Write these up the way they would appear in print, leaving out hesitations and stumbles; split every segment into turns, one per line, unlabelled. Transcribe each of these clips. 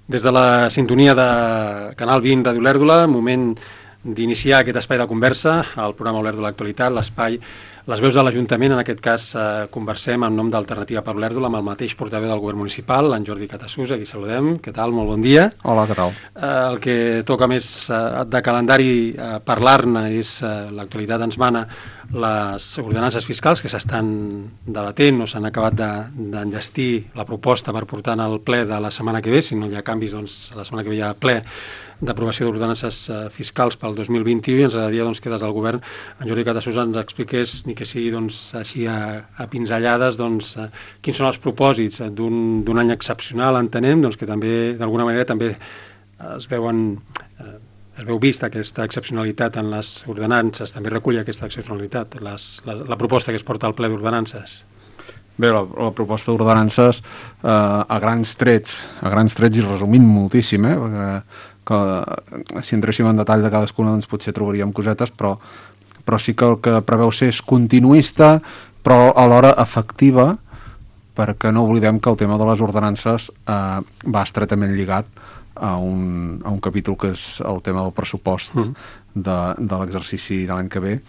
Des de la sintonia de Canal 20 Ràdio Olèrdola, moment d'iniciar aquest espai de conversa, el programa Olèrdola Actualitat, l'espai Les veus de l'Ajuntament. En aquest cas conversem en nom d'Alternativa per Olèrdola amb el mateix portaveu del govern municipal, en Jordi Catasús, a qui saludem. Què tal? Molt bon dia.
Hola, què tal?
El que toca més de calendari parlar-ne és l'actualitat ens mana les ordenances fiscals que s'estan debatent o s'han acabat d'enllestir la proposta per portar al ple de la setmana que ve. Si no hi ha canvis, doncs la setmana que ve hi ha ple d'aprovació d'ordenances fiscals pel 2021 i ens agradaria que des del govern en Jordi Catasús ens expliqués, ni que sigui així a pinzellades, quins són els propòsits d'un any excepcional, entenem, que també d'alguna manera també es veu vista aquesta excepcionalitat en les ordenances, també recull aquesta excepcionalitat, la proposta que es porta al ple d'ordenances.
Bé, la proposta d'ordenances a grans trets i resumint moltíssim, que si entréssim en detall de cadascuna doncs potser trobaríem cosetes, però sí que el que preveu ser és continuista, però alhora efectiva, perquè no oblidem que el tema de les ordenances va estretament lligat a un capítol que és el tema del pressupost de l'exercici de l'any que ve,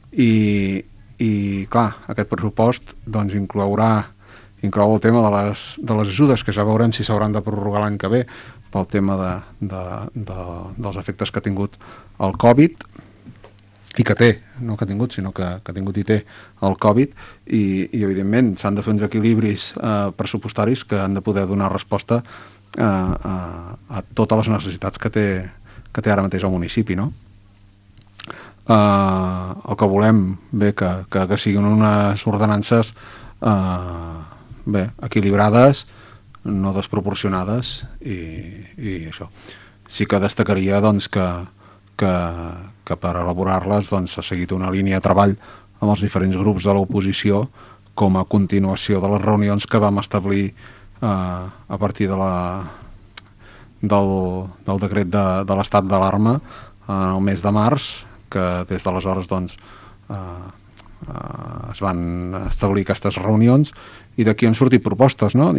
i clar, aquest pressupost doncs inclou el tema de les ajudes, que ja veurem si s'hauran de prorrogar l'any que ve pel tema dels efectes que ha tingut el Covid, i que té, no que ha tingut, sinó que ha tingut i té el Covid, i evidentment s'han de fer uns equilibris pressupostaris que han de poder donar resposta a totes les necessitats que té ara mateix el municipi, no? El que volem, bé, que siguin unes ordenances equilibrades, no desproporcionades, i això. Sí que destacaria que per elaborar-les s'ha seguit una línia de treball amb els diferents grups de l'oposició com a continuació de les reunions que vam establir a partir del decret de l'estat d'alarma el mes de març, que des d'aleshores es van establir aquestes reunions i d'aquí han sortit propostes, no?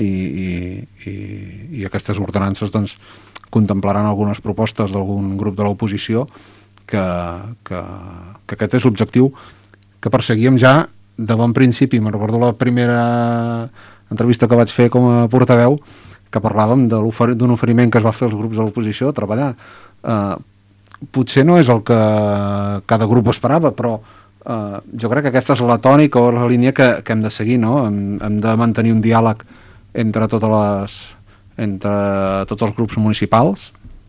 I aquestes ordenances contemplaran algunes propostes d'algun grup de l'oposició que aquest és l'objectiu que perseguíem ja de bon principi. Me'n recordo la primera entrevista que vaig fer com a portaveu, que parlàvem d'un oferiment que es va fer als grups de l'oposició a treballar. Potser no és el que cada grup esperava, però jo crec que aquesta és la tònica o la línia que hem de seguir, no? Hem de mantenir un diàleg entre tots els grups municipals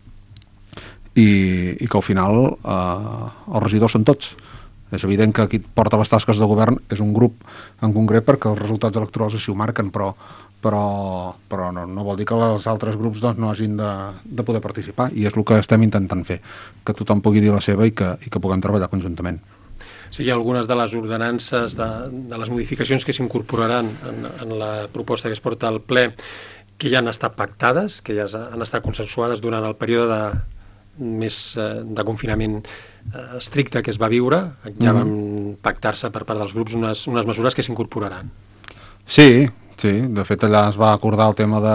i que al final els regidors són tots. És evident que qui porta les tasques de govern és un grup en concret perquè els resultats electorals així ho marquen, però no vol dir que els altres grups no hagin de poder participar, i és el que estem intentant fer, que tothom pugui dir la seva i que puguem treballar conjuntament.
Sí, hi ha algunes de les ordenances, de les modificacions que s'incorporaran en la proposta que es porta al ple, que ja han estat pactades, que ja han estat consensuades durant el període de confinament estricte que es va viure. Ja van pactar-se per part dels grups unes mesures que s'incorporaran.
Sí, de fet allà es va acordar el tema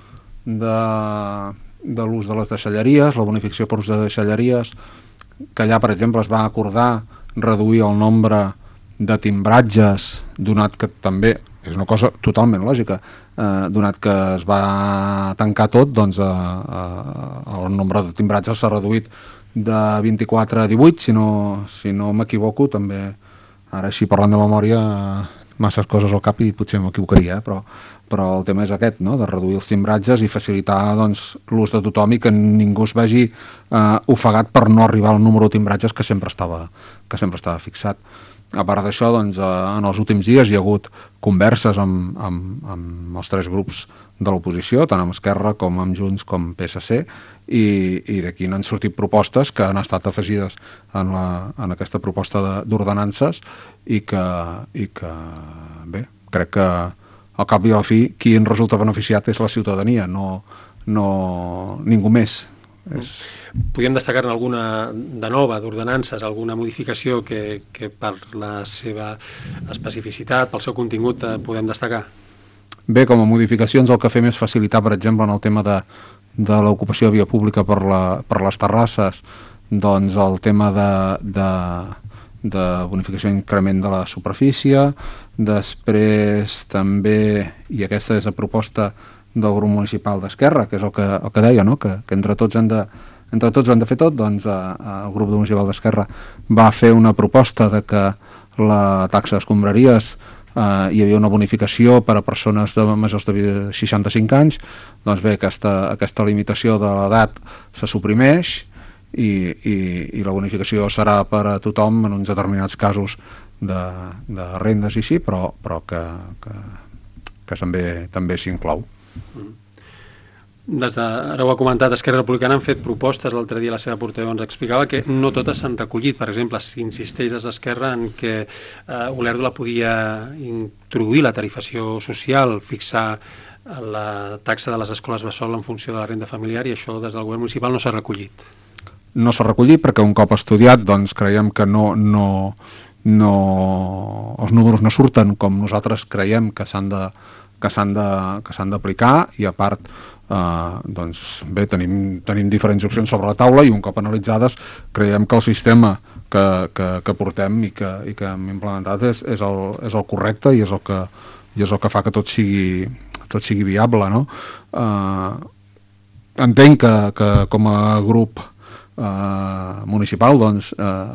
de l'ús de les deixalleries, la bonificació per ús de deixalleries, que allà, per exemple, es va acordar reduir el nombre de timbratges, donat que també és una cosa totalment lògica, donat que es va tancar tot, doncs el nombre de timbratges s'ha reduït de 24 a 18, si no m'equivoco. També ara així parlant de memòria masses coses al cap i potser m'equivocaria, però el tema és aquest, no? De reduir els timbratges i facilitar l'ús de tothom i que ningú es vegi ofegat per no arribar al número de timbratges que sempre estava fixat. A part d'això, en els últims dies hi ha hagut converses amb els tres grups de l'oposició, tant amb Esquerra com amb Junts com PSC, i d'aquí n'han sortit propostes que han estat afegides en aquesta proposta d'ordenances i que bé, crec que al cap i a la fi qui en resulta beneficiat és la ciutadania, no ningú més.
Podríem destacar alguna de nova d'ordenances, alguna modificació que per la seva especificitat, pel seu contingut, podem destacar?
Bé, com a modificacions el que fem és facilitar, per exemple, en el tema de l'ocupació de via pública per les terrasses, doncs el tema de bonificació i increment de la superfície. Després també, i aquesta és la proposta del grup municipal d'Esquerra, que és el que deia, no? que entre tots ho hem de fer tot, doncs el grup municipal d'Esquerra va fer una proposta de que la taxa d'escombraries hi havia una bonificació per a persones majors de 65 anys. Doncs bé, aquesta limitació de l'edat se suprimeix i la bonificació serà per a tothom en uns determinats casos de rendes i sí, però que també s'inclou.
Ara ho ha comentat, Esquerra Republicana han fet propostes. L'altre dia la seva portaveu ens explicava que no totes s'han recollit. Per exemple, s'insisteix des d'Esquerra en que Olèrdola podia introduir la tarifació social, fixar la taxa de les escoles bressol en funció de la renda familiar, i això des del govern municipal no s'ha recollit.
No s'ha recollit perquè un cop estudiat doncs creiem que els números no surten com nosaltres creiem que s'han d'aplicar, i a part doncs bé, tenim diferents opcions sobre la taula, i un cop analitzades creiem que el sistema que portem i que hem implementat és el correcte, i és el que fa que tot sigui viable, no? Entenc que com a grup municipal doncs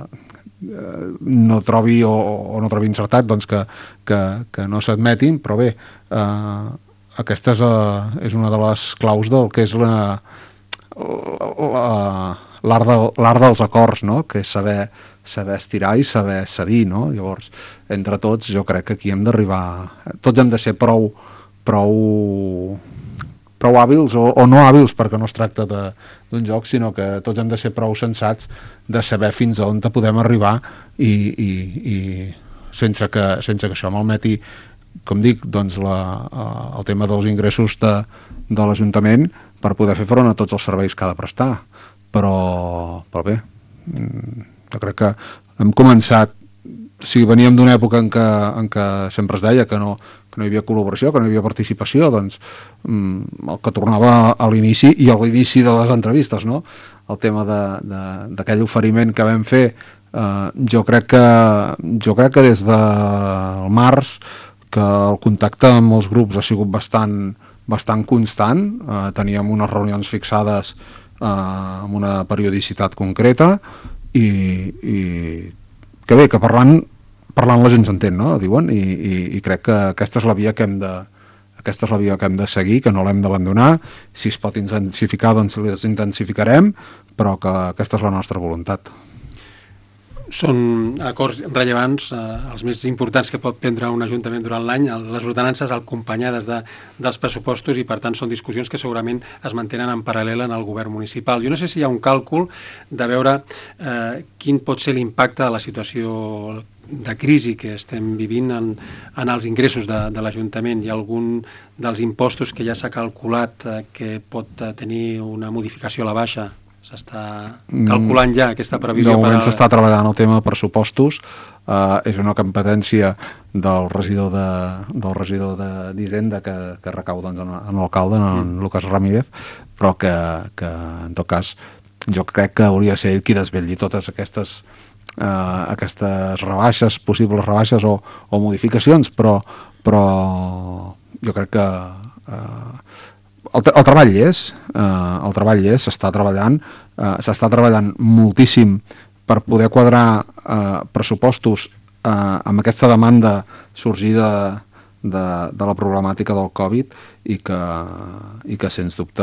no trobi o no trobi encertat doncs que no s'admetin, però bé, aquesta és una de les claus del que és l'art dels acords, no? Que és saber estirar i saber cedir, no? Llavors, entre tots, jo crec que aquí hem d'arribar, tots hem de ser prou hàbils o no hàbils, perquè no es tracta d'un joc, sinó que tots hem de ser prou sensats de saber fins a on podem arribar i sense que això malmeti, com dic, doncs el tema dels ingressos de l'Ajuntament per poder fer front a tots els serveis que ha de prestar. Però bé, jo crec que hem començat, si veníem d'una època en què sempre es deia que no hi havia col·laboració, que no hi havia participació, doncs el que tornava a l'inici i a l'inici de les entrevistes, no? El tema d'aquell oferiment que vam fer, jo crec que des del març que el contacte amb els grups ha sigut bastant constant. Teníem unes reunions fixades amb una periodicitat concreta i que bé, que parlant la gent s'entén, no? Diuen, i crec que aquesta és la via que hem de seguir, que no l'hem d'abandonar. Si es pot intensificar, doncs les intensificarem, però que aquesta és la nostra voluntat.
Són acords rellevants, els més importants que pot prendre un ajuntament durant l'any, les ordenances acompanyades dels pressupostos, i per tant són discussions que segurament es mantenen en paral·lel en el govern municipal. Jo no sé si hi ha un càlcul de veure quin pot ser l'impacte de la situació de crisi que estem vivint en els ingressos de l'Ajuntament. Hi ha algun dels impostos que ja s'ha calculat que pot tenir una modificació a la baixa? S'està calculant ja aquesta previsió?
De moment s'està treballant el tema de pressupostos. És una competència del regidor d'Hisenda que recau doncs, en l'alcalde, en Lucas Ramírez, però que en tot cas jo crec que hauria de ser ell qui desvetlli totes aquestes rebaixes, possibles rebaixes o modificacions, però jo crec que el treball hi és, s'està treballant moltíssim per poder quadrar pressupostos amb aquesta demanda sorgida de la problemàtica del Covid, i que sens dubte,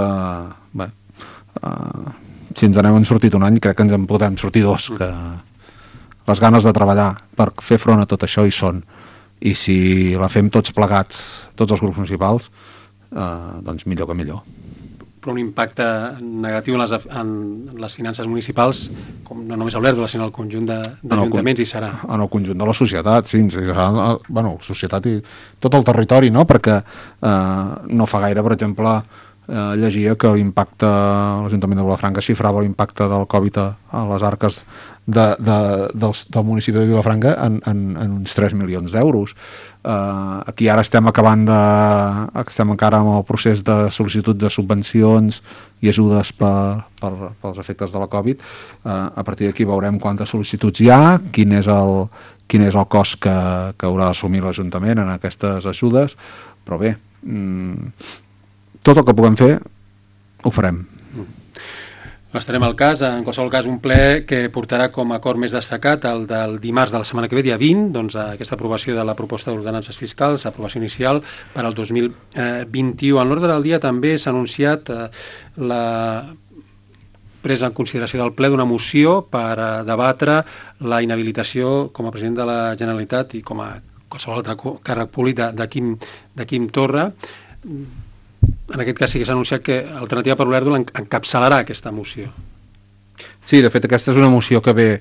si ens n'hem sortit un any, crec que ens en podem sortir dos, que les ganes de treballar per fer front a tot això hi són, i si la fem tots plegats, tots els grups municipals, doncs millor que millor.
Però un impacte negatiu en les finances municipals, com no només a Olèrdola, sinó al conjunt d'ajuntaments, hi serà.
En el conjunt de la societat, sí, serà, la societat i tot el territori, no? Perquè no fa gaire, per exemple, llegia que l'impacte, l'Ajuntament de Vilafranca xifrava l'impacte del Covid a les arques del municipi de Vilafranca en uns 3 milions d'euros. Aquí ara estem encara amb el procés de sol·licitud de subvencions i ajudes pels efectes de la Covid. A partir d'aquí veurem quantes sol·licituds hi ha, quin és el cost que haurà d'assumir l'Ajuntament en aquestes ajudes, però bé, tot el que puguem fer ho farem.
Estarem al cas, en qualsevol cas un ple que portarà com a acord més destacat el del dimarts de la setmana que ve, dia 20, doncs aquesta aprovació de la proposta d'ordenances fiscals, aprovació inicial per al 2021. En l'ordre del dia també s'ha anunciat la presa en consideració del ple d'una moció per debatre la inhabilitació com a president de la Generalitat i com a qualsevol altre càrrec públic de Quim Torra. En aquest cas sí que s'ha anunciat que Alternativa per Olèrdola encapçalarà aquesta moció.
Sí, de fet aquesta és una moció que ve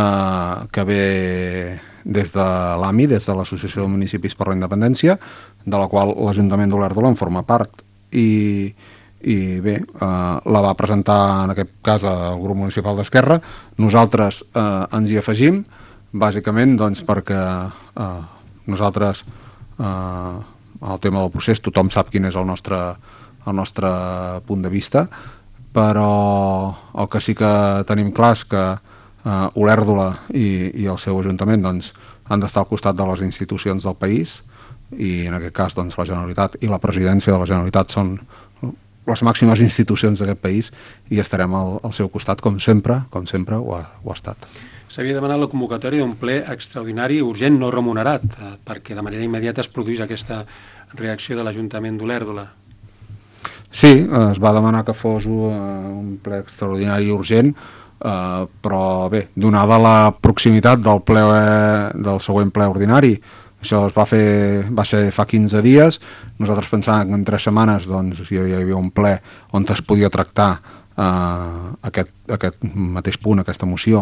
des de l'AMI, des de l'Associació de Municipis per la Independència, de la qual l'Ajuntament d'Olèrdola en forma part. I bé, la va presentar en aquest cas el grup municipal d'Esquerra. Nosaltres ens hi afegim, bàsicament doncs, perquè nosaltres... el tema del procés, tothom sap quin és el nostre punt de vista, però el que sí que tenim clar és que Olèrdola i el seu ajuntament doncs, han d'estar al costat de les institucions del país, i en aquest cas doncs, la Generalitat i la presidència de la Generalitat són les màximes institucions d'aquest país, i estarem al seu costat com sempre ho ha estat.
S'havia demanat la convocatòria d'un ple extraordinari urgent no remunerat, perquè de manera immediata es produís aquesta reacció de l'Ajuntament d'Olèrdola.
Sí, es va demanar que fos un ple extraordinari urgent, però bé, donada la proximitat del següent ple ordinari, això va ser fa 15 dies, nosaltres pensàvem que en 3 setmanes doncs, hi havia un ple on es podia tractar aquest mateix punt, aquesta moció,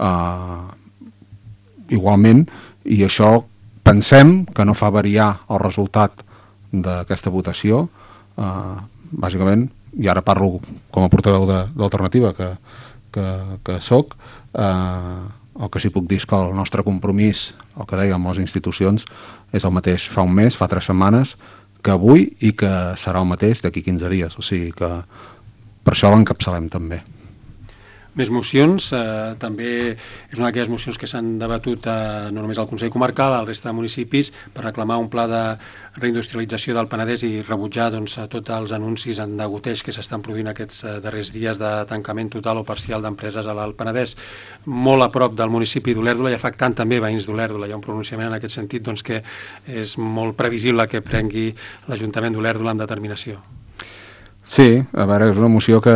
igualment, i això pensem que no fa variar el resultat d'aquesta votació, bàsicament, i ara parlo com a portaveu d'Alternativa que soc, el que sí puc dir és que el nostre compromís, el que dèiem amb les institucions, és el mateix fa un mes, fa 3 setmanes, que avui, i que serà el mateix d'aquí 15 dies, o sigui que per això l'encapçalem també.
Més mocions, també és una d'aquelles mocions que s'han debatut no només al Consell Comarcal, al resta de municipis, per reclamar un pla de reindustrialització del Penedès i rebutjar tots els anuncis en degoteig que s'estan produint aquests darrers dies de tancament total o parcial d'empreses a l'Alt Penedès. Molt a prop del municipi d'Olèrdola i afectant també veïns d'Olèrdola. Hi ha un pronunciament en aquest sentit doncs, que és molt previsible que prengui l'Ajuntament d'Olèrdola amb determinació.
Sí, a veure, és una moció que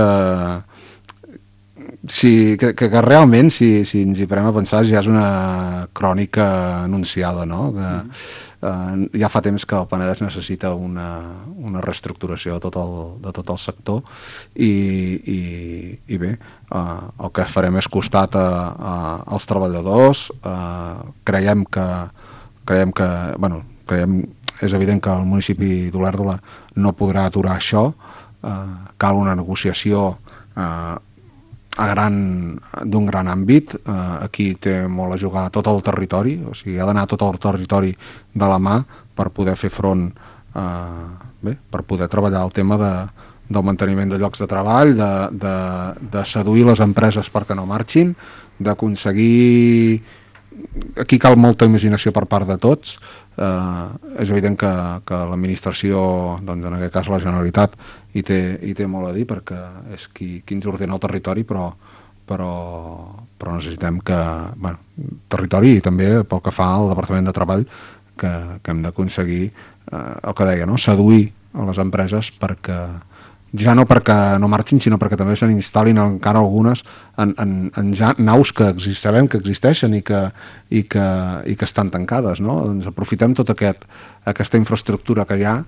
realment, si ens hi parem a pensar, ja és una crònica anunciada, no? Ja fa temps que el Penedès necessita una reestructuració de tot el sector i bé, el que farem és costat als treballadors. Creiem, és evident que el municipi d'Olèrdola no podrà aturar això. Cal una negociació d'un gran àmbit. Aquí té molt a jugar tot el territori, o sigui, ha d'anar tot el territori de la mà per poder fer front, per poder treballar el tema del manteniment de llocs de treball, de seduir les empreses perquè no marxin, d'aconseguir... Aquí cal molta imaginació per part de tots. És evident que l'administració, doncs en aquest cas la Generalitat, hi té molt a dir perquè és qui ens ordena el territori, però necessitem que territori, i també pel que fa al Departament de Treball, que hem d'aconseguir el que deia, no? Seduir a les empreses perquè ja no perquè no marxin, sinó perquè també se n'instal·lin encara algunes en ja naus que sabem que existeixen i que estan tancades, no? Doncs aprofitem tota aquesta infraestructura que hi ha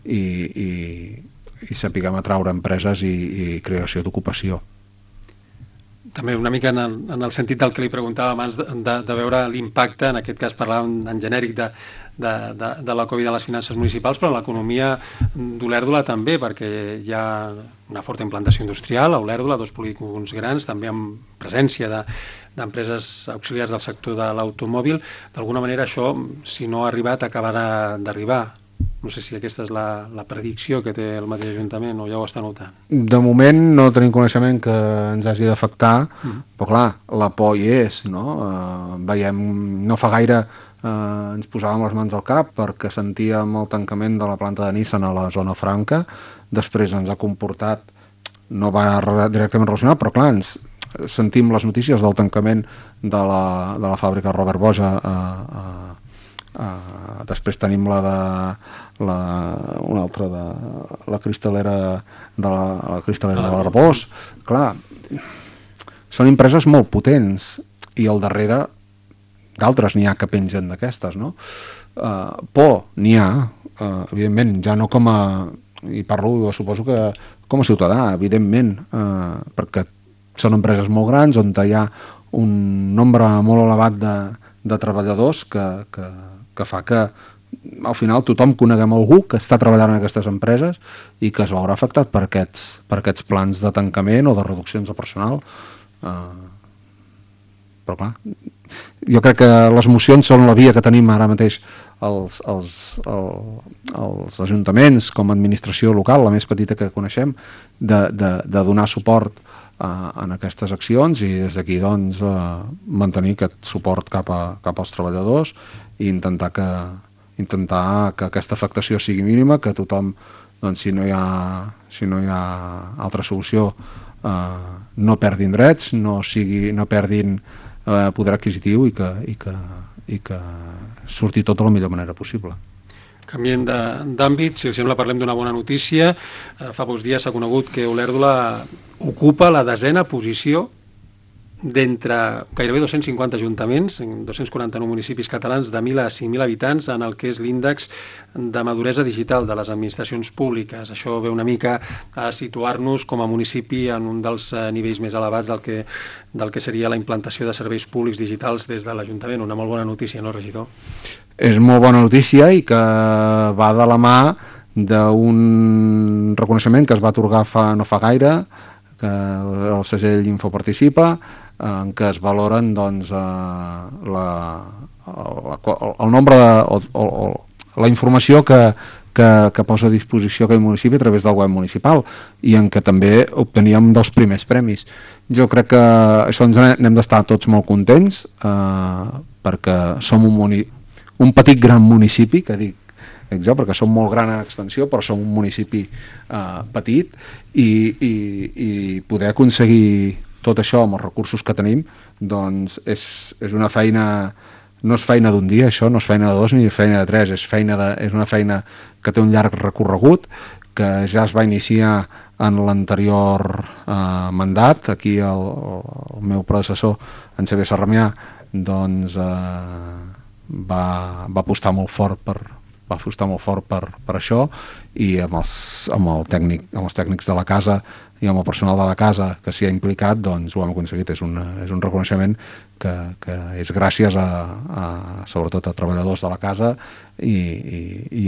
i sapiguem atraure empreses i creació d'ocupació.
També una mica en el sentit del que li preguntava abans de veure l'impacte, en aquest cas parlàvem en genèric de la Covid a les finances municipals, però l'economia d'Olèrdola també, perquè hi ha una forta implantació industrial a Olèrdola, 2 polígons grans, també amb presència d'empreses auxiliars del sector de l'automòbil. D'alguna manera això, si no ha arribat, acabarà d'arribar. No sé si aquesta és la predicció que té el mateix Ajuntament o ja ho està notant.
De moment no tenim coneixement que ens hagi d'afectar, però clar, la por hi és, no? Veiem, no fa gaire ens posàvem les mans al cap perquè sentíem el tancament de la planta de Nissan a la zona franca, després ens ha comportat, no va directament relacionat, però clar, ens sentim les notícies del tancament de la fàbrica Robert Bosch després tenim una altra de la cristalera de l'Arbós. Clar, són empreses molt potents i al darrere d'altres n'hi ha que pengen d'aquestes, no? Por n'hi ha, evidentment, ja no com a, i parlo, suposo que com a ciutadà, evidentment, perquè són empreses molt grans on hi ha un nombre molt elevat de treballadors que fa que al final tothom coneguem algú que està treballant en aquestes empreses i que es veurà afectat per aquests plans de tancament o de reduccions de personal. Però clar, jo crec que les mocions són la via que tenim ara mateix els ajuntaments com a administració local, la més petita que coneixem, de donar suport en aquestes accions i des d'aquí doncs mantenir aquest suport cap als treballadors i intentar que aquesta afectació sigui mínima, que tothom, doncs, si no hi ha altra solució, no perdin drets, no perdin poder adquisitiu i que surti tot de la millor manera possible.
Canviem d'àmbit, si us sembla parlem d'una bona notícia. Fa pocs dies s'ha conegut que Olèrdola ocupa la 10ª posició d'entre gairebé 250 ajuntaments, en 249 municipis catalans de 1.000 a 5.000 habitants en el que és l'índex de maduresa digital de les administracions públiques. Això ve una mica a situar-nos com a municipi en un dels nivells més elevats del que seria la implantació de serveis públics digitals des de l'Ajuntament. Una molt bona notícia, no, regidor?
És molt bona notícia i que va de la mà d'un reconeixement que es va atorgar no fa gaire, que el segell Infoparticipa, en què es valoren doncs, el nombre la informació que posa a disposició aquell municipi a través del web municipal i en què també obteníem dels primers premis. Jo crec que això ens n'hem d'estar tots molt contents perquè som un petit gran municipi, que dic jo, perquè som molt gran en extensió, però som un municipi petit i poder aconseguir tot això amb els recursos que tenim, doncs és una feina, no és feina d'un dia, això no és feina de 2 ni feina de 3, és una feina que té un llarg recorregut, que ja es va iniciar en l'anterior mandat. Aquí el meu predecessor, en Xavier Sarramià, doncs va apostar molt fort per això i amb els tècnics de la casa i amb el personal de la casa que s'hi ha implicat, doncs ho hem aconseguit. És un reconeixement que és gràcies sobretot a treballadors de la casa i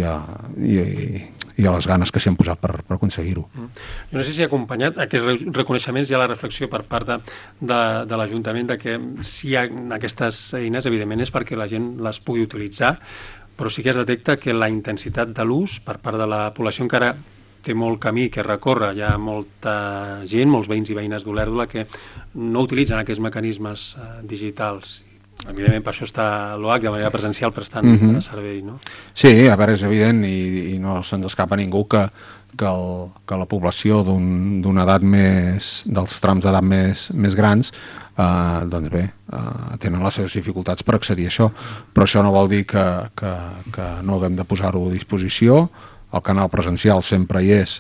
a les ganes que s'hi han posat per aconseguir-ho.
Jo no sé si ha acompanyat aquests reconeixements i la reflexió per part de l'Ajuntament de que si hi ha aquestes eines, evidentment és perquè la gent les pugui utilitzar, però sí que es detecta que la intensitat de l'ús per part de la població encara té molt camí que recórrer. Hi ha molta gent, molts veïns i veïnes d'Olèrdola que no utilitzen aquests mecanismes digitals. Evidentment per això està l'OAC de manera presencial prestant servei, no?
Sí, a veure, és evident i no se'ns escapa a ningú que la població d'una edat dels trams d'edat més grans doncs bé, tenen les seves dificultats per accedir a això, però això no vol dir que no haguem de posar-ho a disposició. El canal presencial sempre hi és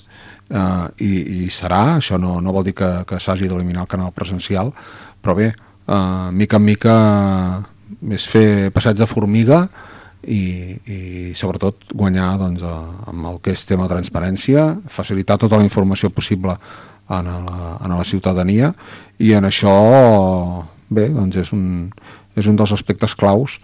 i serà, això no vol dir que s'hagi d'eliminar el canal presencial, però bé, mica en mica és fer passeig de formiga i sobretot guanyar doncs, amb el que és tema de transparència, facilitar tota la informació possible a la ciutadania i en això bé, doncs és un dels aspectes claus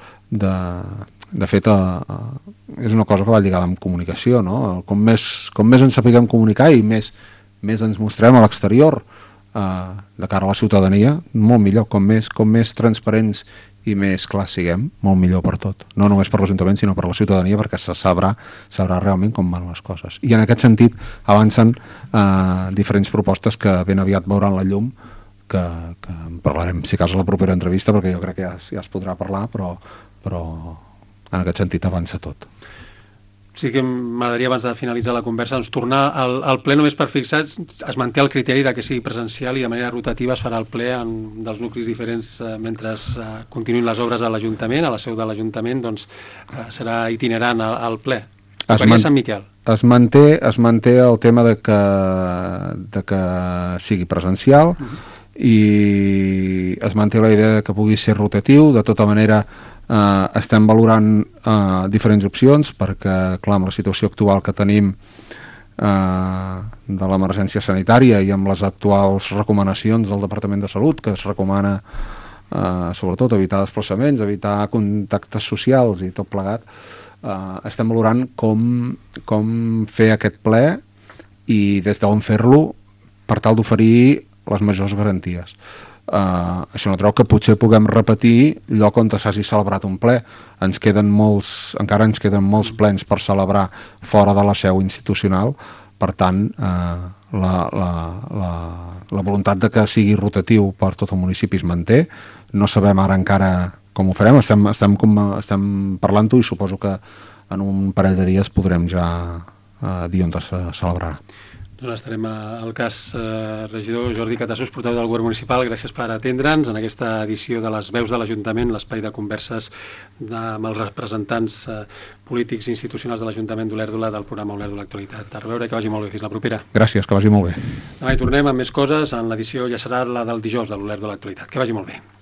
de fet és una cosa que va lligada amb comunicació, no? Com més ens sapiguem comunicar i més ens mostrem a l'exterior de cara a la ciutadania, molt millor. Com més transparents i més clars siguem, molt millor per tot. No només per l'Ajuntament, sinó per la ciutadania, perquè se sabrà realment com van les coses. I en aquest sentit avancen diferents propostes que ben aviat veuran la llum, que en parlarem, si cas, a la propera entrevista, perquè jo crec que ja es podrà parlar, però en aquest sentit avança tot.
Sí que m'agradaria, abans de finalitzar la conversa, doncs, tornar al ple només per fixar, es manté el criteri de que sigui presencial i de manera rotativa es farà el ple dels nuclis diferents mentre continuïn les obres a l'Ajuntament, a la seu de l'Ajuntament, doncs serà itinerant al ple. Tocaria Sant Miquel.
Es manté el tema de que sigui presencial i es manté la idea de que pugui ser rotatiu. De tota manera, estem valorant diferents opcions perquè, clar, amb la situació actual que tenim de l'emergència sanitària i amb les actuals recomanacions del Departament de Salut, que es recomana sobretot evitar desplaçaments, evitar contactes socials i tot plegat, estem valorant com fer aquest ple i des d'on fer-lo per tal d'oferir les majors garanties. Això no treu que potser puguem repetir lloc on s'hagi celebrat un ple. Encara ens queden molts plens per celebrar fora de la seu institucional. Per tant, la voluntat de que sigui rotatiu per tot el municipi es manté. No sabem ara encara com ho farem, estem parlant-ho i suposo que en un parell de dies podrem ja dir on es celebrarà.
Doncs estarem al cas, regidor Jordi Catassús, portaveu del Govern Municipal. Gràcies per atendre'ns en aquesta edició de les veus de l'Ajuntament, l'espai de converses amb els representants polítics i institucionals de l'Ajuntament d'Olèrdola del programa Olèrdola Actualitat. A reveure, que vagi molt bé. Fins la propera.
Gràcies, que vagi molt bé.
Demà hi tornem amb més coses. En l'edició ja serà la del dijous de l'Olèrdola Actualitat. Que vagi molt bé.